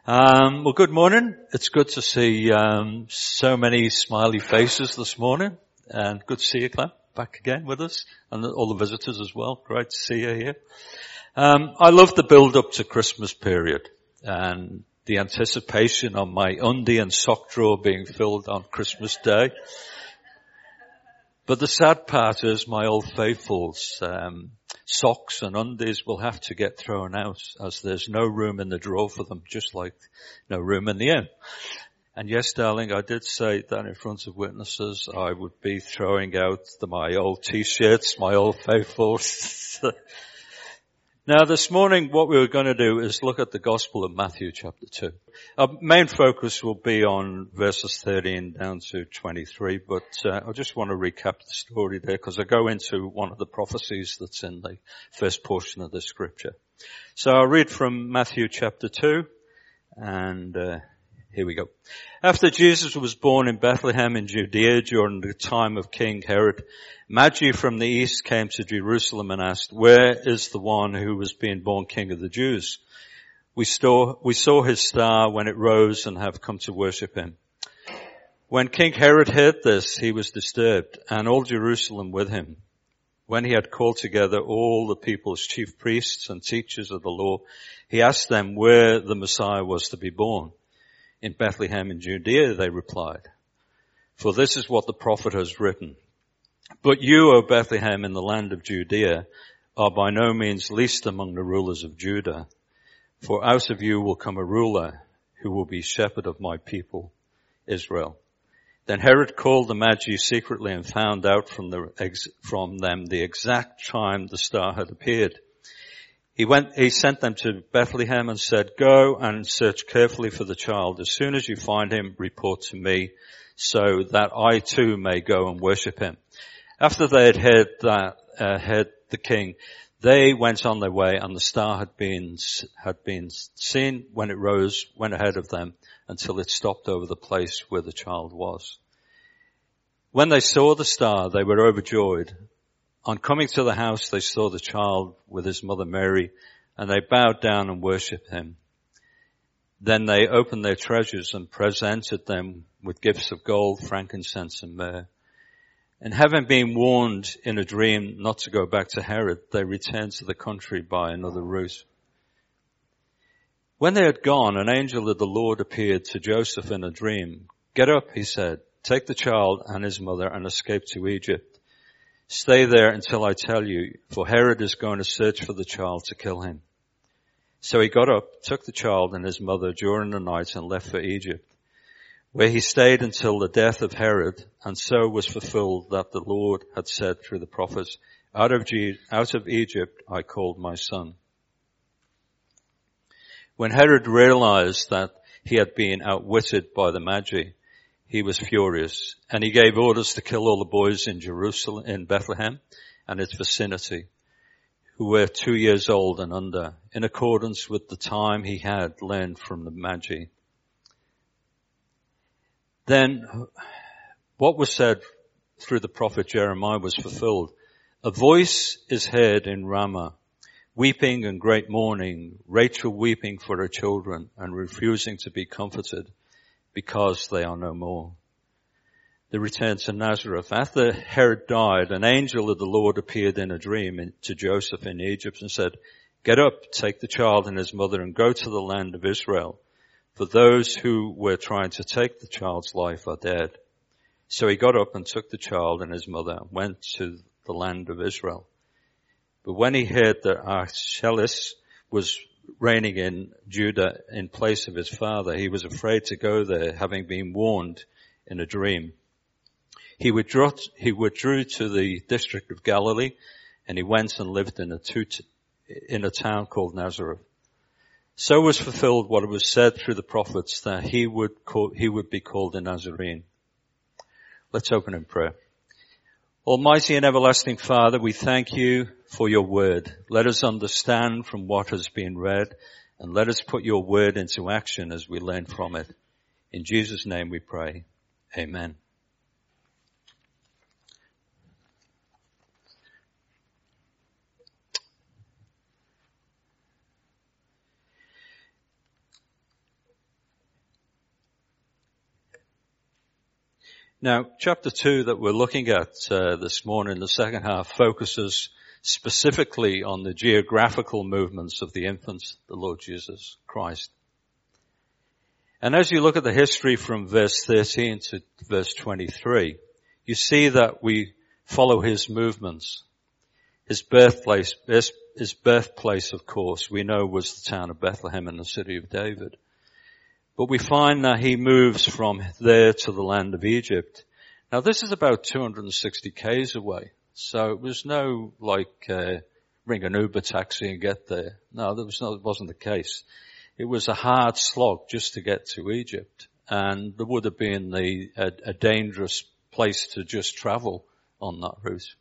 Well, good morning. It's good to see so many smiley faces this morning, and good to see you, Clem, back again with us, and all the visitors as well. Great to see you here. I love the build-up to Christmas period, and the anticipation on my undie and sock drawer being filled on Christmas Day. But the sad part is my old faithfuls, socks and undies will have to get thrown out as there's no room in the drawer for them, just like no room in the inn. And yes, darling, I did say that in front of witnesses. I would be throwing out my old t-shirts, my old faithfuls. Now this morning what we were going to do is look at the Gospel of Matthew chapter 2. Our main focus will be on verses 13 down to 23, but I just want to recap the story there because I go into one of the prophecies that's in the first portion of the scripture. So I'll read from Matthew chapter 2, and here we go. After Jesus was born in Bethlehem in Judea during the time of King Herod, Magi from the east came to Jerusalem and asked, "Where is the one who was being born King of the Jews? We saw his star when it rose and have come to worship him." When King Herod heard this, he was disturbed, and all Jerusalem with him. When he had called together all the people's chief priests and teachers of the law, he asked them where the Messiah was to be born. "In Bethlehem in Judea," they replied, "for this is what the prophet has written. But you, O Bethlehem, in the land of Judea, are by no means least among the rulers of Judah. For out of you will come a ruler who will be shepherd of my people, Israel." Then Herod called the Magi secretly and found out from them the exact time the star had appeared. He sent them to Bethlehem and said, "Go and search carefully for the child. As soon as you find him, report to me, so that I too may go and worship him." After they had heard the king, they went on their way, and the star had been seen when it rose, went ahead of them until it stopped over the place where the child was. When they saw the star, they were overjoyed. On coming to the house, they saw the child with his mother Mary, and they bowed down and worshipped him. Then they opened their treasures and presented them with gifts of gold, frankincense, and myrrh. And having been warned in a dream not to go back to Herod, they returned to the country by another route. When they had gone, an angel of the Lord appeared to Joseph in a dream. "Get up," he said, "take the child and his mother and escape to Egypt. Stay there until I tell you, for Herod is going to search for the child to kill him." So he got up, took the child and his mother during the night and left for Egypt, where he stayed until the death of Herod, and so was fulfilled that the Lord had said through the prophets, out of Egypt I called my son." When Herod realized that he had been outwitted by the Magi, he was furious, and he gave orders to kill all the boys in Bethlehem and its vicinity, who were 2 years old and under, in accordance with the time he had learned from the Magi. Then what was said through the prophet Jeremiah was fulfilled. "A voice is heard in Ramah, weeping and great mourning, Rachel weeping for her children and refusing to be comforted because they are no more." They returned to Nazareth. After Herod died, an angel of the Lord appeared in a dream to Joseph in Egypt and said, "Get up, take the child and his mother and go to the land of Israel. For those who were trying to take the child's life are dead." So he got up and took the child and his mother and went to the land of Israel. But when he heard that Archelaus was reigning in Judah in place of his father, he was afraid to go there, having been warned in a dream. He withdrew to the district of Galilee, and he went and lived in a town called Nazareth. So was fulfilled what was said through the prophets, that he would be called a Nazarene. Let's open in prayer. Almighty and everlasting Father, we thank you for your word. Let us understand from what has been read, and let us put your word into action as we learn from it. In Jesus' name we pray. Amen. Now, chapter 2 that we're looking at this morning, the second half, focuses specifically on the geographical movements of the infant, the Lord Jesus Christ. And as you look at the history from verse 13 to verse 23, you see that we follow his movements. His birthplace, of course, we know was the town of Bethlehem in the city of David. But we find that he moves from there to the land of Egypt. Now this is about 260 k's away. So it was no ring an Uber taxi and get there. No, it wasn't the case. It was a hard slog just to get to Egypt. And there would have been a dangerous place to just travel on that route.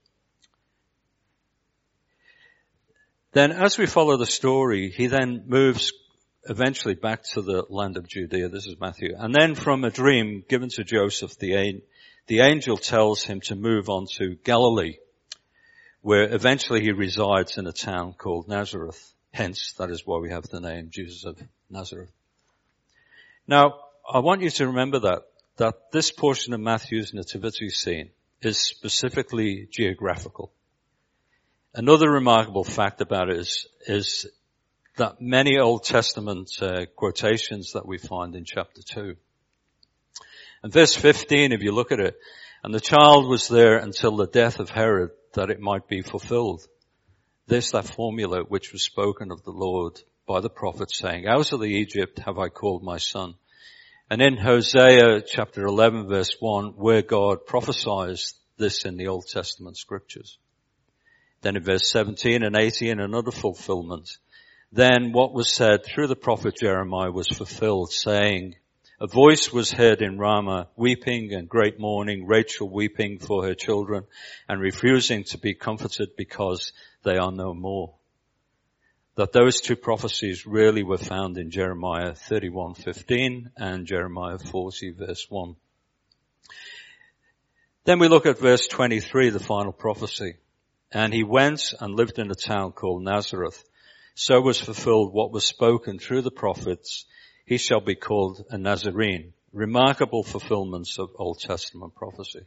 Then as we follow the story, he then moves eventually back to the land of Judea. This is Matthew. And then from a dream given to Joseph, the angel tells him to move on to Galilee, where eventually he resides in a town called Nazareth. Hence, that is why we have the name Jesus of Nazareth. Now, I want you to remember that this portion of Matthew's nativity scene is specifically geographical. Another remarkable fact about it is that many Old Testament quotations that we find in chapter 2. And verse 15, if you look at it, and the child was there until the death of Herod, that it might be fulfilled. This, that formula which was spoken of the Lord by the prophet, saying, out of the Egypt have I called my son. And in Hosea chapter 11 verse 1, where God prophesies this in the Old Testament scriptures. Then in verse 17 and 18, another fulfillment. Then what was said through the prophet Jeremiah was fulfilled, saying, a voice was heard in Ramah, weeping and great mourning, Rachel weeping for her children and refusing to be comforted because they are no more. That those two prophecies really were found in Jeremiah 31:15 and Jeremiah 40 verse 1. Then we look at verse 23, the final prophecy. And he went and lived in a town called Nazareth. So was fulfilled what was spoken through the prophets. He shall be called a Nazarene. Remarkable fulfillments of Old Testament prophecy.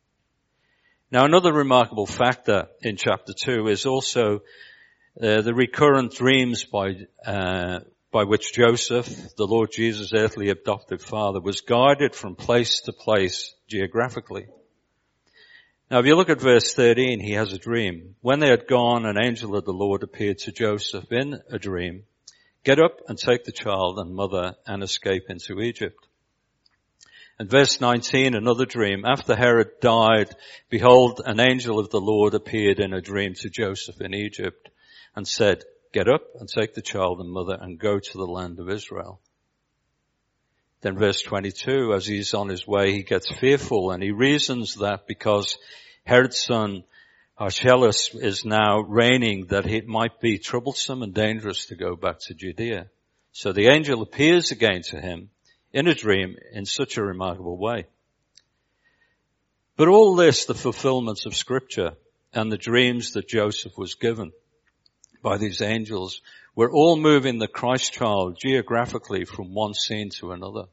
Now another remarkable factor in chapter 2 is also the recurrent dreams by which Joseph, the Lord Jesus' earthly adopted father, was guided from place to place geographically. Now if you look at verse 13, he has a dream. When they had gone, an angel of the Lord appeared to Joseph in a dream. Get up and take the child and mother and escape into Egypt. And verse 19, another dream. After Herod died, behold, an angel of the Lord appeared in a dream to Joseph in Egypt and said, get up and take the child and mother and go to the land of Israel. Then verse 22, as he's on his way, he gets fearful and he reasons that because Herod's son Archelaus is now reigning, that it might be troublesome and dangerous to go back to Judea. So the angel appears again to him in a dream in such a remarkable way. But all this, the fulfillments of scripture and the dreams that Joseph was given by these angels, were all moving the Christ child geographically from one scene to another.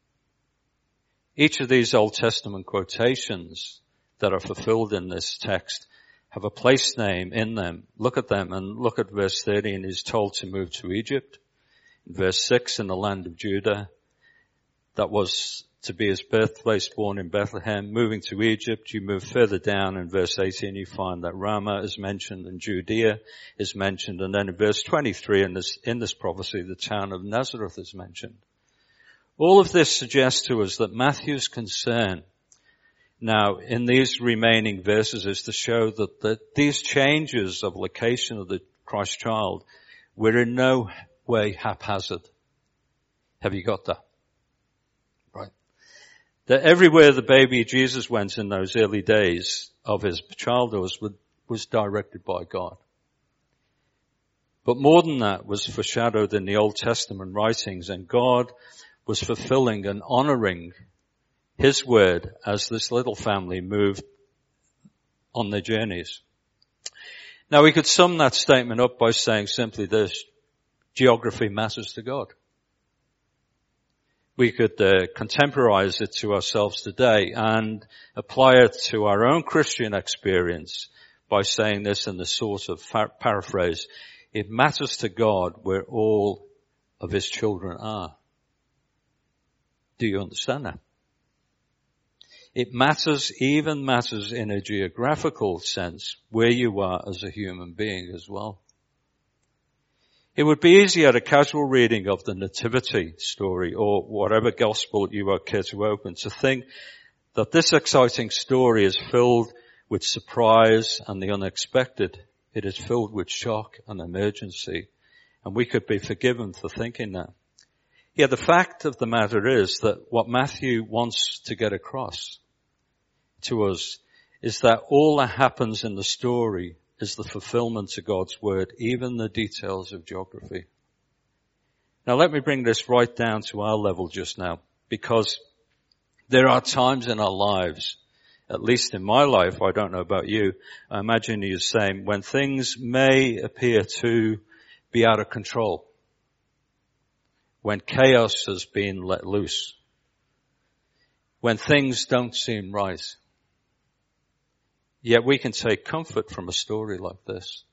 Each of these Old Testament quotations that are fulfilled in this text have a place name in them. Look at them and look at verse 30, and he's told to move to Egypt. In verse 6, in the land of Judah, that was to be his birthplace, born in Bethlehem. Moving to Egypt, you move further down in verse 18, you find that Ramah is mentioned and Judea is mentioned. And then in verse 23, in this prophecy, the town of Nazareth is mentioned. All of this suggests to us that Matthew's concern now in these remaining verses is to show that these changes of location of the Christ child were in no way haphazard. Have you got that? Right. That everywhere the baby Jesus went in those early days of his childhood was directed by God. But more than that was foreshadowed in the Old Testament writings, and God was fulfilling and honoring his word as this little family moved on their journeys. Now we could sum that statement up by saying simply this: geography matters to God. we could contemporize it to ourselves today and apply it to our own Christian experience by saying this in the sort of paraphrase: it matters to God where all of his children are. Do you understand that? It matters, even matters in a geographical sense, where you are as a human being as well. It would be easy at a casual reading of the Nativity story or whatever gospel you are care to open to think that this exciting story is filled with surprise and the unexpected. It is filled with shock and emergency, and we could be forgiven for thinking that. Yet the fact of the matter is that what Matthew wants to get across to us is that all that happens in the story is the fulfillment of God's word, even the details of geography. Now let me bring this right down to our level just now, because there are times in our lives, at least in my life, I don't know about you, I imagine you're saying, when things may appear to be out of control, when chaos has been let loose, when things don't seem right. Yet we can take comfort from a story like this.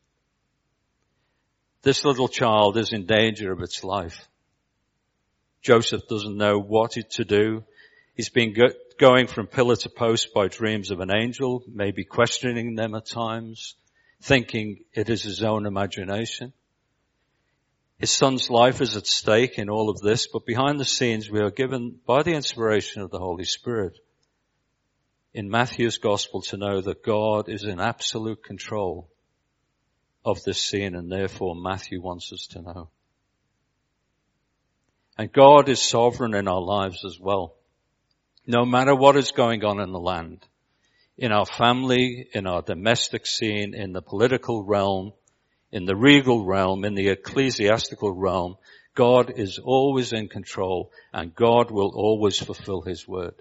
This little child is in danger of its life. Joseph doesn't know what to do. He's been going from pillar to post by dreams of an angel, maybe questioning them at times, thinking it is his own imagination. His son's life is at stake in all of this, but behind the scenes we are given, by the inspiration of the Holy Spirit, in Matthew's gospel to know that God is in absolute control of this scene, and therefore Matthew wants us to know. And God is sovereign in our lives as well. No matter what is going on in the land, in our family, in our domestic scene, in the political realm, in the regal realm, in the ecclesiastical realm, God is always in control, and God will always fulfill his word.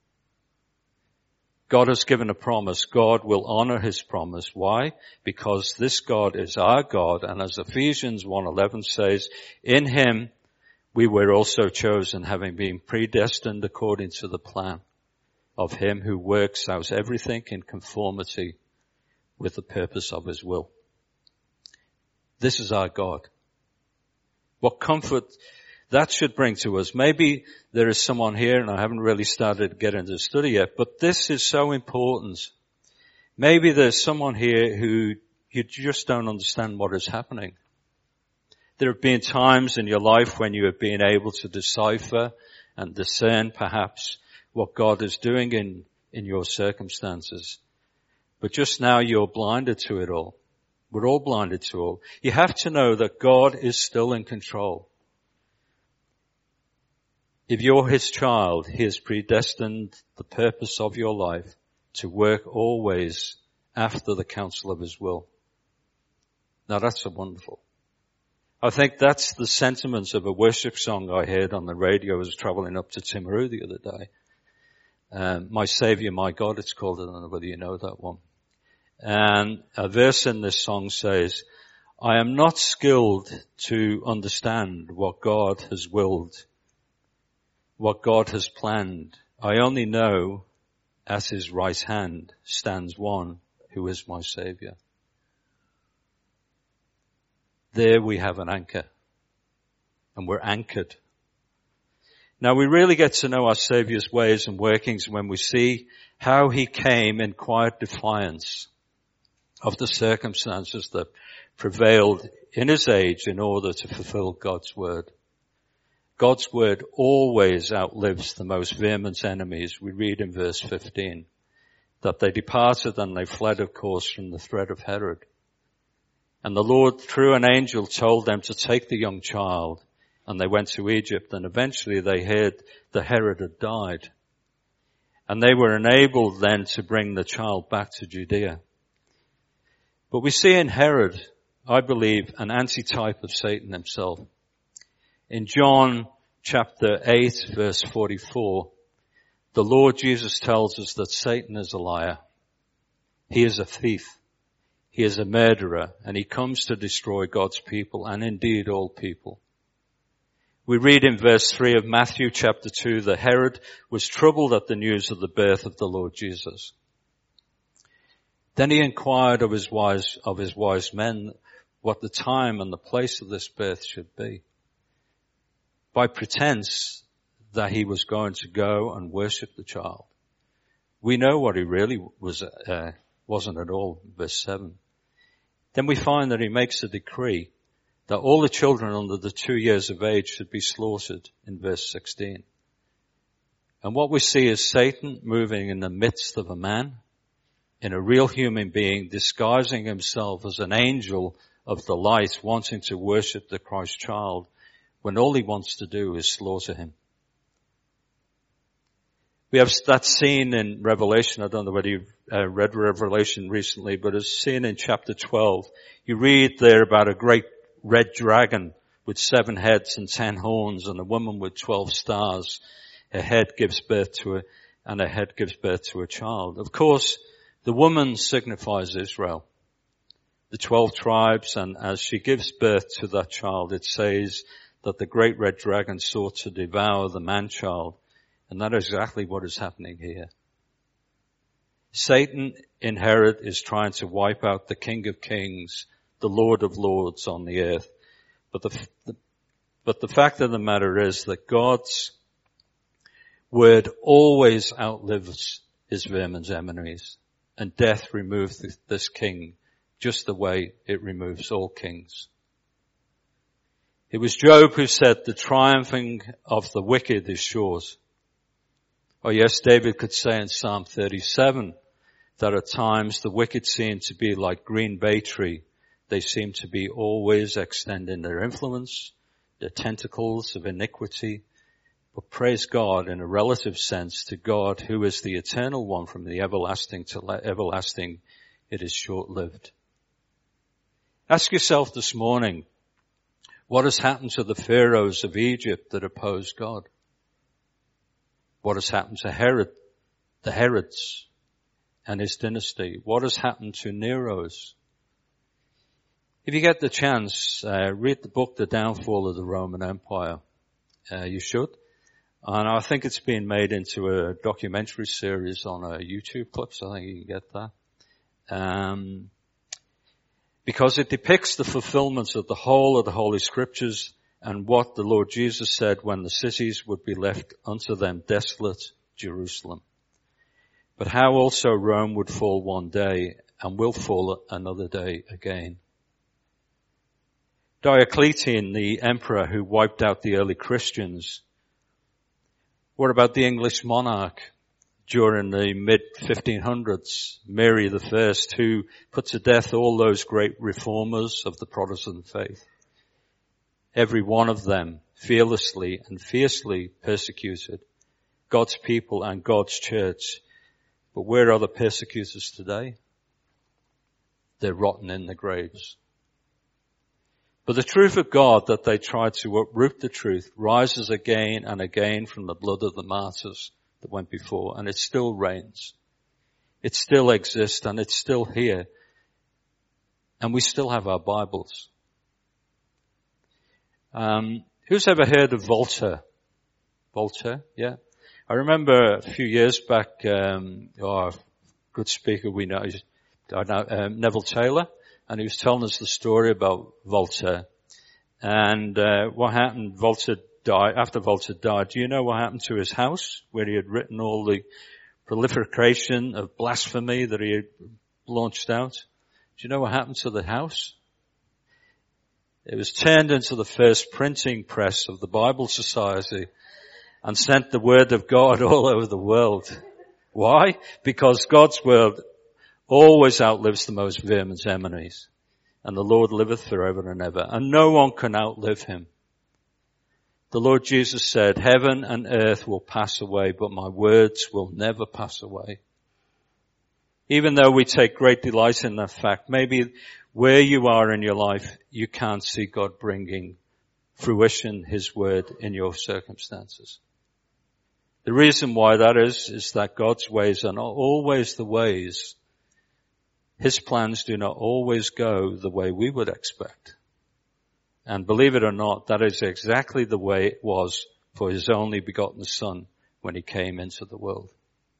God has given a promise. God will honor his promise. Why? Because this God is our God, and as Ephesians 1:11 says, in him we were also chosen, having been predestined according to the plan of him who works out everything in conformity with the purpose of his will. This is our God. What comfort that should bring to us. Maybe there is someone here, and I haven't really started to get into the study yet, but this is so important. Maybe there's someone here who you just don't understand what is happening. There have been times in your life when you have been able to decipher and discern perhaps what God is doing in your circumstances. But just now you're blinded to it all. We're all blinded to it all. You have to know that God is still in control. If you're his child, he has predestined the purpose of your life to work always after the counsel of his will. Now that's so wonderful. I think that's the sentiments of a worship song I heard on the radio. I was traveling up to Timaru the other day. My Savior, My God, it's called. I don't know whether you know that one. And a verse in this song says, I am not skilled to understand what God has willed, what God has planned. I only know at his right hand stands one who is my Savior. There we have an anchor, and we're anchored. Now we really get to know our Saviour's ways and workings when we see how he came in quiet defiance of the circumstances that prevailed in his age in order to fulfill God's word. God's word always outlives the most vehement enemies. We read in verse 15 that they departed and they fled, of course, from the threat of Herod. And the Lord, through an angel, told them to take the young child, and they went to Egypt, and eventually they heard that Herod had died. And they were enabled then to bring the child back to Judea. But we see in Herod, I believe, an antitype of Satan himself. In John chapter 8, verse 44, the Lord Jesus tells us that Satan is a liar. He is a thief. He is a murderer, and he comes to destroy God's people, and indeed all people. We read in verse 3 of Matthew chapter 2 that Herod was troubled at the news of the birth of the Lord Jesus. Then he inquired of his wise men what the time and the place of this birth should be, by pretense that he was going to go and worship the child. We know what he really wasn't at all, verse 7. Then we find that he makes a decree that all the children under the 2 years of age should be slaughtered in verse 16. And what we see is Satan moving in the midst of a man, in a real human being, disguising himself as an angel of the light, wanting to worship the Christ child, when all he wants to do is slaughter him. We have that scene in Revelation. I don't know whether you've read Revelation recently, but it's seen in chapter 12. You read there about a great red dragon with 7 heads and 10 horns, and a woman with 12 stars. Her head gives birth to a child. Of course, the woman signifies Israel, the 12 tribes, and as she gives birth to that child, it says that the great red dragon sought to devour the man-child, and that is exactly what is happening here. Satan in Herod is trying to wipe out the King of Kings, the Lord of Lords on the earth. But the fact of the matter is that God's word always outlives his vermin's enemies, and death removes this king just the way it removes all kings. It was Job who said, the triumphing of the wicked is yours. Oh yes, David could say in Psalm 37 that at times the wicked seem to be like green bay tree. They seem to be always extending their influence, their tentacles of iniquity. But praise God, in a relative sense, to God who is the eternal one, from the everlasting to everlasting, it is short-lived. Ask yourself this morning, what has happened to the pharaohs of Egypt that opposed God? What has happened to Herod, the Herods and his dynasty? What has happened to Nero's? If you get the chance, read the book, The Downfall of the Roman Empire. You should. And I think it's been made into a documentary series on a YouTube clip, so I think you can get that. Because it depicts the fulfillments of the whole of the Holy Scriptures and what the Lord Jesus said when the cities would be left unto them desolate, Jerusalem. But how also Rome would fall one day and will fall another day again. Diocletian, the emperor who wiped out the early Christians. What about the English monarch during the mid-1500s, Mary I, who put to death all those great reformers of the Protestant faith? Every one of them fearlessly and fiercely persecuted God's people and God's church. But where are the persecutors today? They're rotten in the graves. But the truth of God that they tried to uproot the truth rises again and again from the blood of the martyrs that went before, and it still reigns. It still exists, and it's still here. And we still have our Bibles. Who's ever heard of Voltaire? Voltaire, yeah. I remember a few years back, a good speaker we know, Neville Taylor, and he was telling us the story about Voltaire. And what happened, Voltaire died. After Voltaire died, do you know what happened to his house, where he had written all the proliferation of blasphemy that he had launched out? Do you know what happened to the house? It was turned into the first printing press of the Bible Society and sent the word of God all over the world. Why? Because God's word always outlives the most vermin's enemies. And the Lord liveth forever and ever. And no one can outlive him. The Lord Jesus said, heaven and earth will pass away, but my words will never pass away. Even though we take great delight in that fact, maybe where you are in your life, you can't see God bringing fruition, his word, in your circumstances. The reason why that is that God's ways are not always the ways. His plans do not always go the way we would expect. And believe it or not, that is exactly the way it was for his only begotten Son when he came into the world.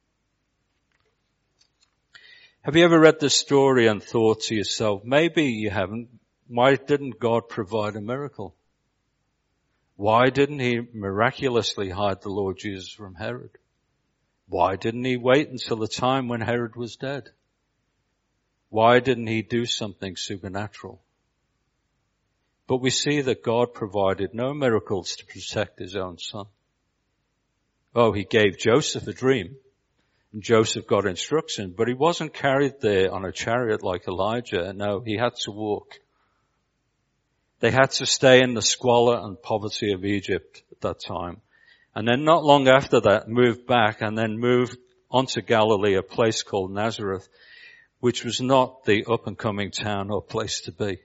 Have you ever read this story and thought to yourself, maybe you haven't, why didn't God provide a miracle? Why didn't he miraculously hide the Lord Jesus from Herod? Why didn't he wait until the time when Herod was dead? Why didn't he do something supernatural? But we see that God provided no miracles to protect his own Son. Oh, he gave Joseph a dream. And Joseph got instruction, but he wasn't carried there on a chariot like Elijah. No, he had to walk. They had to stay in the squalor and poverty of Egypt at that time. And then not long after that, moved back and then moved on to Galilee, a place called Nazareth, which was not the up-and-coming town or place to be.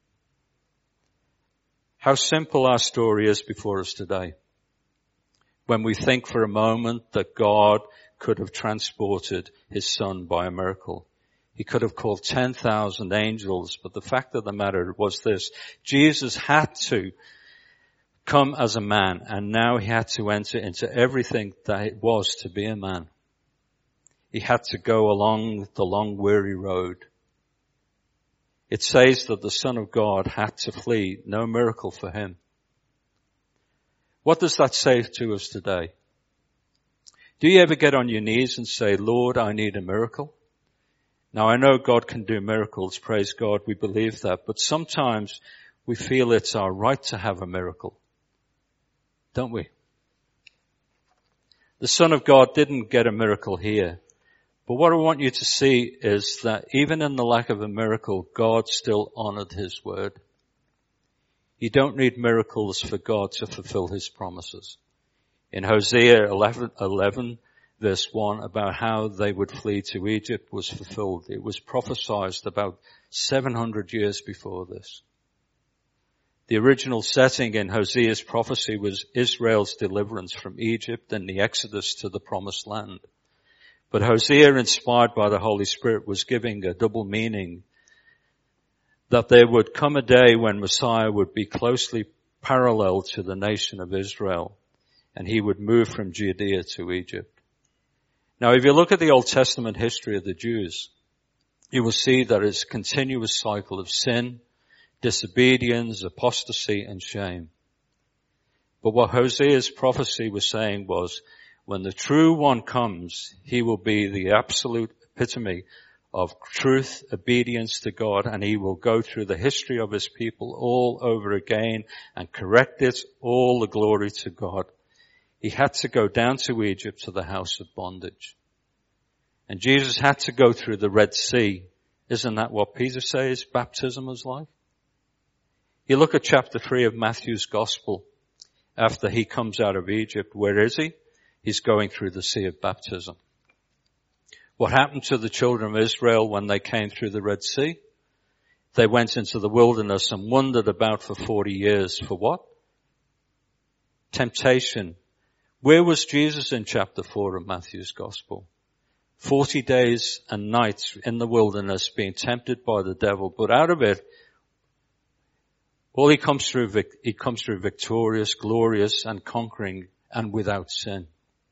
How simple our story is before us today. When we think for a moment that God could have transported his Son by a miracle. He could have called 10,000 angels, but the fact of the matter was this: Jesus had to come as a man, and now he had to enter into everything that it was to be a man. He had to go along the long weary road. It says that the Son of God had to flee, no miracle for him. What does that say to us today? Do you ever get on your knees and say, Lord, I need a miracle? Now I know God can do miracles, praise God, we believe that, but sometimes we feel it's our right to have a miracle, don't we? The Son of God didn't get a miracle here, but what I want you to see is that even in the lack of a miracle, God still honored his word. You don't need miracles for God to fulfill his promises. In Hosea 11, verse 1, about how they would flee to Egypt was fulfilled. It was prophesied about 700 years before this. The original setting in Hosea's prophecy was Israel's deliverance from Egypt and the exodus to the promised land. But Hosea, inspired by the Holy Spirit, was giving a double meaning, that there would come a day when Messiah would be closely parallel to the nation of Israel, and he would move from Judea to Egypt. Now, if you look at the Old Testament history of the Jews, you will see that it's a continuous cycle of sin, disobedience, apostasy, and shame. But what Hosea's prophecy was saying was, when the true one comes, he will be the absolute epitome of truth, obedience to God, and he will go through the history of his people all over again and correct it, all the glory to God. He had to go down to Egypt, to the house of bondage. And Jesus had to go through the Red Sea. Isn't that what Peter says baptism was like? You look at chapter 3 of Matthew's Gospel. After he comes out of Egypt, where is he? He's going through the sea of baptism. What happened to the children of Israel when they came through the Red Sea? They went into the wilderness and wandered about for 40 years. For what? Temptation. Where was Jesus in chapter 4 of Matthew's Gospel? 40 days and nights in the wilderness being tempted by the devil, but out of it, he comes through victorious, glorious and conquering and without sin.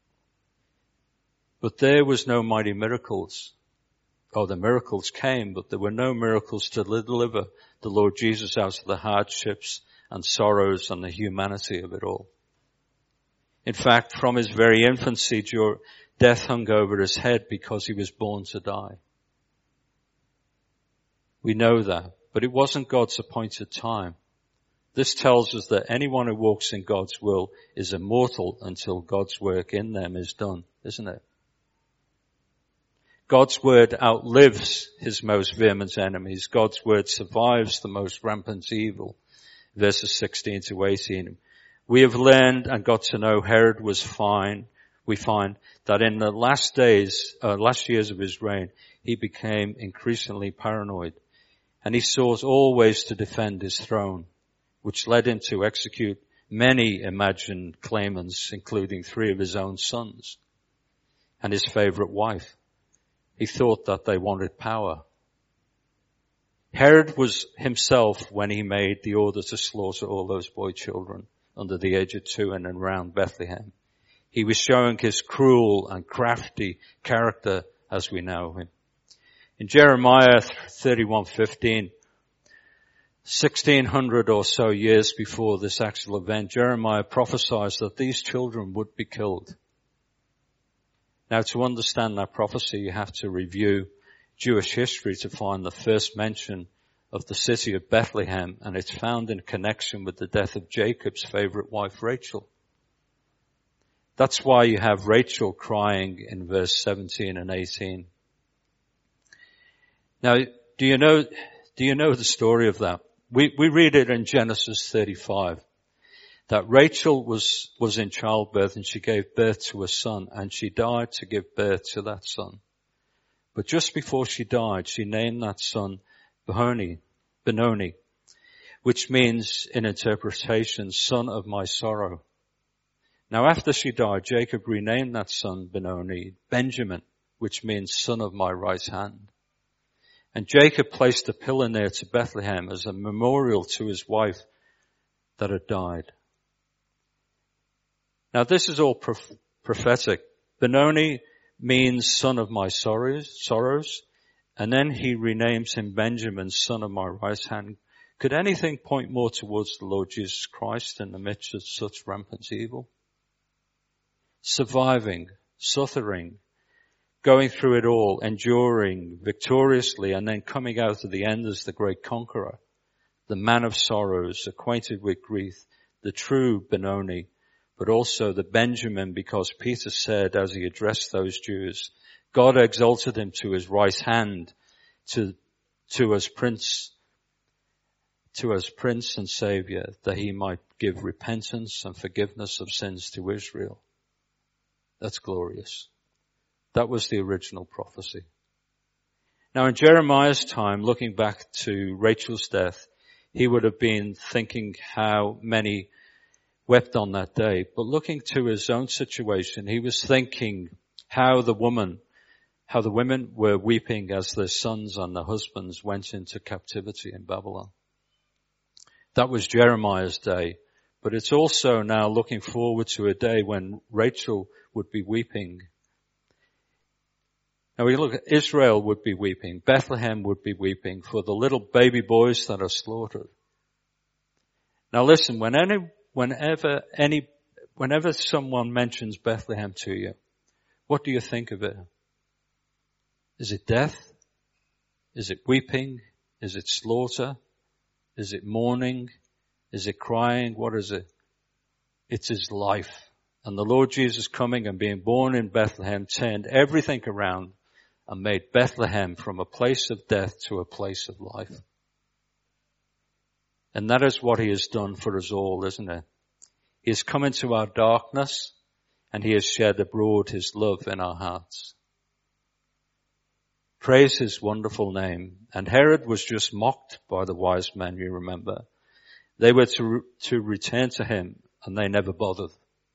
But there was no mighty miracles. The miracles came, but there were no miracles to deliver the Lord Jesus out of the hardships and sorrows and the humanity of it all. In fact, from his very infancy, death hung over his head because he was born to die. We know that, but it wasn't God's appointed time. This tells us that anyone who walks in God's will is immortal until God's work in them is done, isn't it? God's word outlives his most vehement enemies. God's word survives the most rampant evil. Verses 16 to 18. We have learned and got to know Herod was fine. We find that in the last years of his reign, he became increasingly paranoid. And he sought all ways to defend his throne, which led him to execute many imagined claimants, including 3 of his own sons and his favorite wife. He thought that they wanted power. Herod was himself when he made the order to slaughter all those boy children under the age of 2 and around Bethlehem. He was showing his cruel and crafty character as we know him. In Jeremiah 31:15, 1600 or so years before this actual event, Jeremiah prophesied that these children would be killed. Now, to understand that prophecy, you have to review Jewish history to find the first mention of the city of Bethlehem, and it's found in connection with the death of Jacob's favorite wife, Rachel. That's why you have Rachel crying in verse 17 and 18. Now, do you know the story of that? We read it in Genesis 35, that Rachel was in childbirth and she gave birth to a son, and she died to give birth to that son. But just before she died, she named that son Benoni, which means in interpretation, son of my sorrow. Now after she died, Jacob renamed that son Benoni Benjamin, which means son of my right hand. And Jacob placed a pillar near to Bethlehem as a memorial to his wife that had died. Now this is all prophetic. Benoni means son of my sorrows, and then he renames him Benjamin, son of my right hand. Could anything point more towards the Lord Jesus Christ in the midst of such rampant evil? Surviving, suffering, going through it all, enduring victoriously, and then coming out at the end as the great conqueror, the man of sorrows, acquainted with grief, the true Benoni, but also the Benjamin, because Peter said as he addressed those Jews, God exalted him to his right hand to as prince and savior, that he might give repentance and forgiveness of sins to Israel. That's glorious. That was the original prophecy. Now in Jeremiah's time, looking back to Rachel's death, he would have been thinking how many wept on that day. But looking to his own situation, he was thinking how the women were weeping as their sons and their husbands went into captivity in Babylon. That was Jeremiah's day. But it's also now looking forward to a day when Rachel would be weeping. Now we look at Israel would be weeping. Bethlehem would be weeping for the little baby boys that are slaughtered. Now listen, whenever someone mentions Bethlehem to you, what do you think of it? Is it death? Is it weeping? Is it slaughter? Is it mourning? Is it crying? What is it? It is life. And the Lord Jesus coming and being born in Bethlehem turned everything around and made Bethlehem from a place of death to a place of life. And that is what he has done for us all, isn't it? He has come into our darkness and he has shed abroad his love in our hearts. Praise his wonderful name. And Herod was just mocked by the wise men, you remember. They were to return to him, and they never bothered.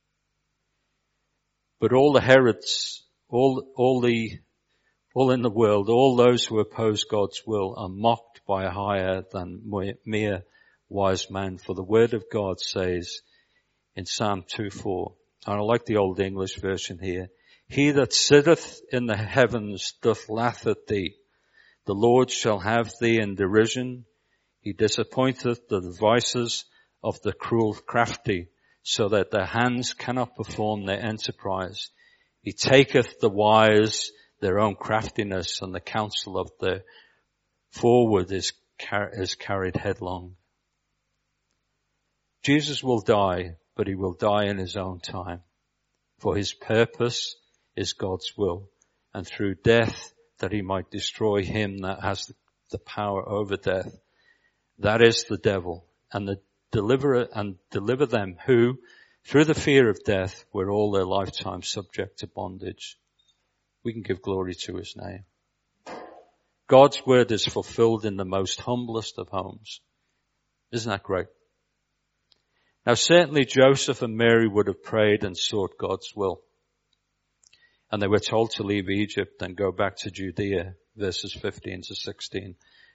But all the Herods, all in the world, all those who oppose God's will are mocked by a higher than mere wise man. For the word of God says in Psalm 2:4, and I like the Old English version here, he that sitteth in the heavens doth laugh at thee. The Lord shall have thee in derision. He disappointeth the devices of the cruel crafty, so that their hands cannot perform their enterprise. He taketh the wise their own craftiness, and the counsel of the forward is carried headlong. Jesus will die, but he will die in his own time. For his purpose is God's will, and through death that he might destroy him that has the power over death. That is the devil, and deliver them who, through the fear of death, were all their lifetime subject to bondage. We can give glory to his name. God's word is fulfilled in the most humblest of homes. Isn't that great? Now certainly Joseph and Mary would have prayed and sought God's will. And they were told to leave Egypt and go back to Judea, verses 15 to 16.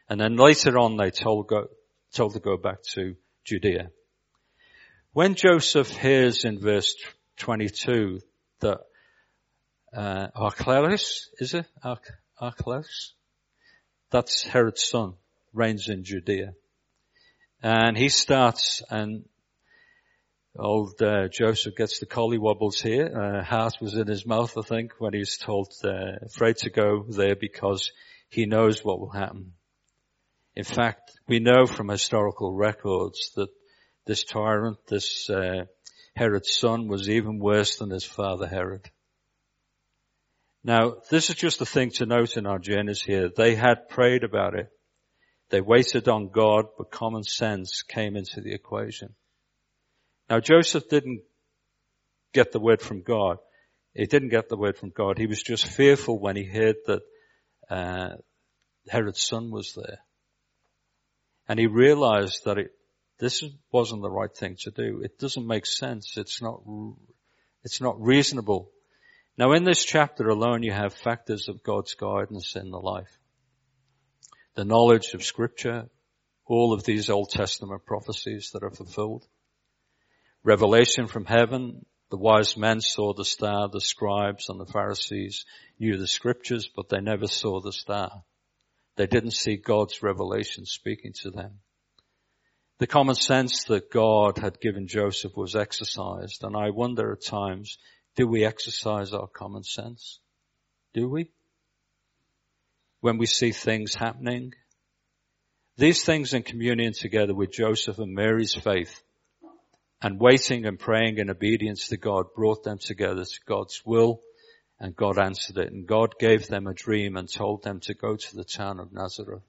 And then later on they told to go back to Judea. When Joseph hears in verse 22 that Archelaus, is it? Archelaus? That's Herod's son, reigns in Judea. And he starts, and old Joseph gets the collywobbles here. Heart was in his mouth, I think, when he's told, afraid to go there because he knows what will happen. In fact, we know from historical records that this tyrant, this Herod's son, was even worse than his father Herod. Now, this is just a thing to note in our journeys here. They had prayed about it. They waited on God, but common sense came into the equation. Now, Joseph didn't get the word from God. He didn't get the word from God. He was just fearful when he heard that Herod's son was there. And he realized that this wasn't the right thing to do. It doesn't make sense. It's not reasonable. Now, in this chapter alone, you have factors of God's guidance in the life. The knowledge of Scripture, all of these Old Testament prophecies that are fulfilled. Revelation from heaven, the wise men saw the star, the scribes and the Pharisees knew the Scriptures, but they never saw the star. They didn't see God's revelation speaking to them. The common sense that God had given Joseph was exercised, and I wonder at times, do we exercise our common sense? Do we? When we see things happening? These things in communion together with Joseph and Mary's faith and waiting and praying in obedience to God brought them together to God's will, and God answered it. And God gave them a dream and told them to go to the town of Nazareth.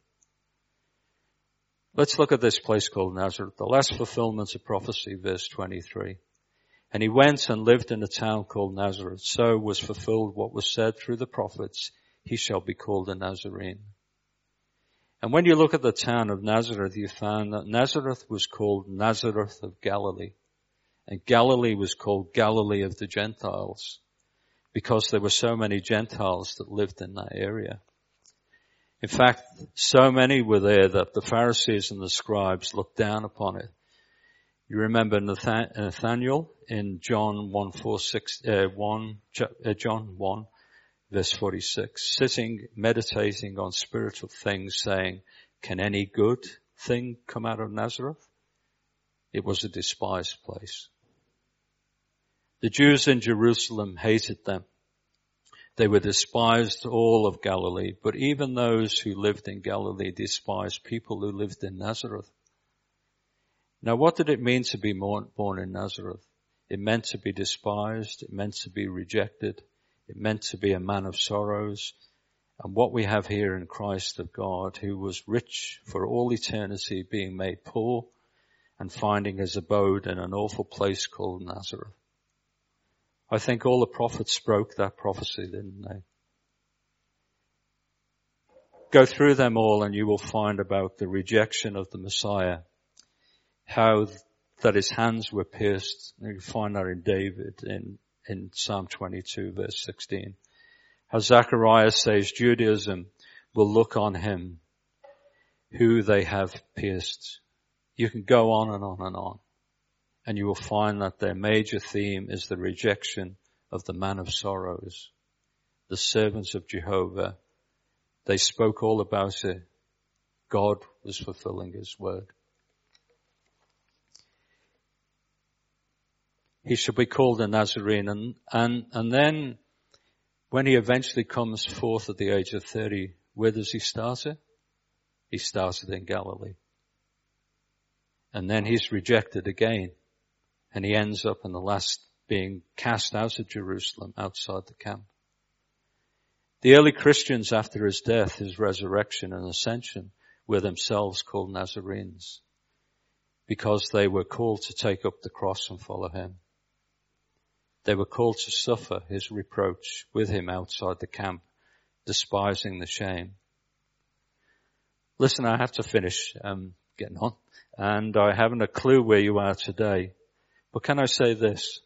Let's look at this place called Nazareth, the last fulfillment of prophecy, verse 23. And he went and lived in a town called Nazareth. So was fulfilled what was said through the prophets, he shall be called a Nazarene. And when you look at the town of Nazareth, you find that Nazareth was called Nazareth of Galilee. And Galilee was called Galilee of the Gentiles, because there were so many Gentiles that lived in that area. In fact, so many were there that the Pharisees and the scribes looked down upon it. You remember Nathanael in John 1 verse 46, sitting, meditating on spiritual things, saying, can any good thing come out of Nazareth? It was a despised place. The Jews in Jerusalem hated them. They were despised all of Galilee, but even those who lived in Galilee despised people who lived in Nazareth. Now, what did it mean to be born in Nazareth? It meant to be despised. It meant to be rejected. It meant to be a man of sorrows. And what we have here in Christ of God, who was rich for all eternity, being made poor and finding his abode in an awful place called Nazareth. I think all the prophets spoke that prophecy, didn't they? Go through them all and you will find about the rejection of the Messiah, how that his hands were pierced. You find that in David in Psalm 22 verse 16. How Zechariah says Judaism will look on him who they have pierced. You can go on and on and on. And you will find that their major theme is the rejection of the man of sorrows, the servants of Jehovah. They spoke all about it. God was fulfilling his word. He shall be called a Nazarene. And then when he eventually comes forth at the age of 30, where does he start it? He started in Galilee. And then he's rejected again. And he ends up in the last being cast out of Jerusalem, outside the camp. The early Christians after his death, his resurrection and ascension, were themselves called Nazarenes, because they were called to take up the cross and follow him. They were called to suffer his reproach with him outside the camp, despising the shame. Listen, I have to finish getting on, and I haven't a clue where you are today. But can I say this?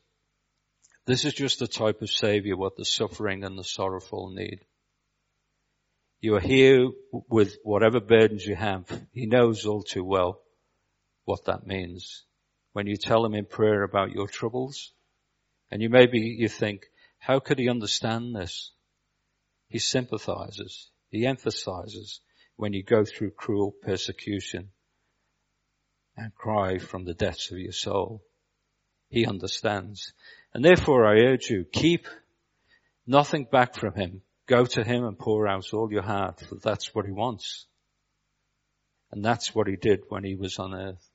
This is just the type of Savior what the suffering and the sorrowful need. You are here with whatever burdens you have. He knows all too well what that means. When you tell him in prayer about your troubles, and you think, how could he understand this? He sympathizes. He emphasizes when you go through cruel persecution and cry from the depths of your soul. He understands. And therefore I urge you, keep nothing back from him. Go to him and pour out all your heart, for that's what he wants. And that's what he did when he was on earth.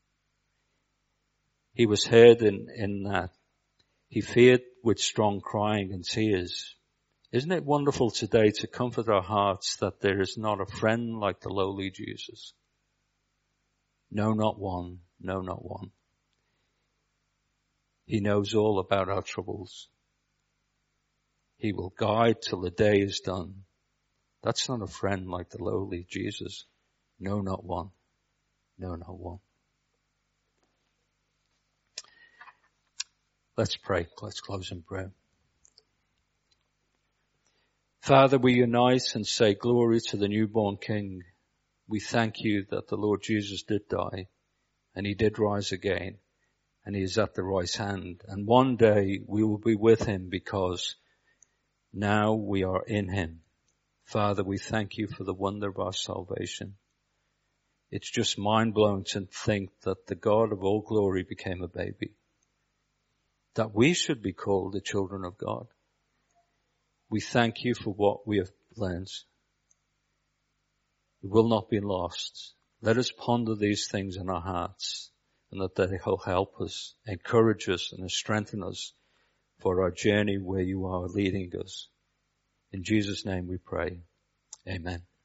He was heard in that. He feared with strong crying and tears. Isn't it wonderful today to comfort our hearts that there is not a friend like the lowly Jesus? No, not one. No, not one. He knows all about our troubles. He will guide till the day is done. That's not a friend like the lowly Jesus. No, not one. No, not one. Let's pray. Let's close in prayer. Father, we unite and say glory to the newborn King. We thank you that the Lord Jesus did die and he did rise again and he is at the right hand. And one day we will be with him because now we are in him. Father, we thank you for the wonder of our salvation. It's just mind-blowing to think that the God of all glory became a baby, that we should be called the children of God. We thank you for what we have learned. It will not be lost. Let us ponder these things in our hearts and that they will help us, encourage us and strengthen us for our journey where you are leading us. In Jesus' name we pray. Amen.